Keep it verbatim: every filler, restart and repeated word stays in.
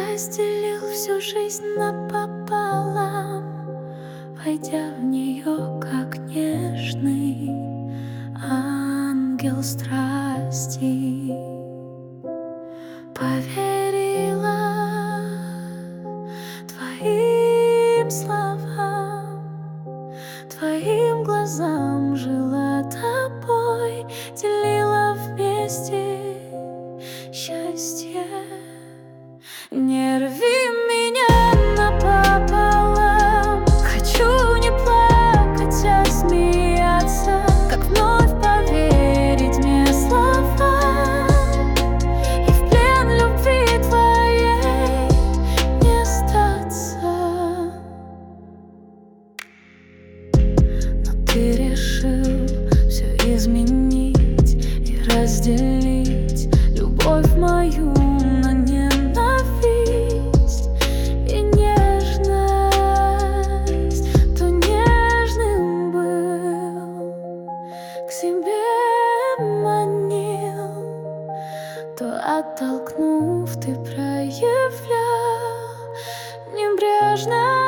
разделил всю жизнь напополам, войдя в нее, как нежный ангел страсти. Поверила твоим словам, твоим глазам, жила тобой, делила вместе счастье. Не рви меня напополам, хочу не плакать, а смеяться, как вновь поверить мне словам, и в плен любви твоей не сдаться. Но ты решил все изменить и разделить любовь мою на ненависть и нежность. Кто нежным был, к себе манил, то, оттолкнув, ты проявлял небрежно.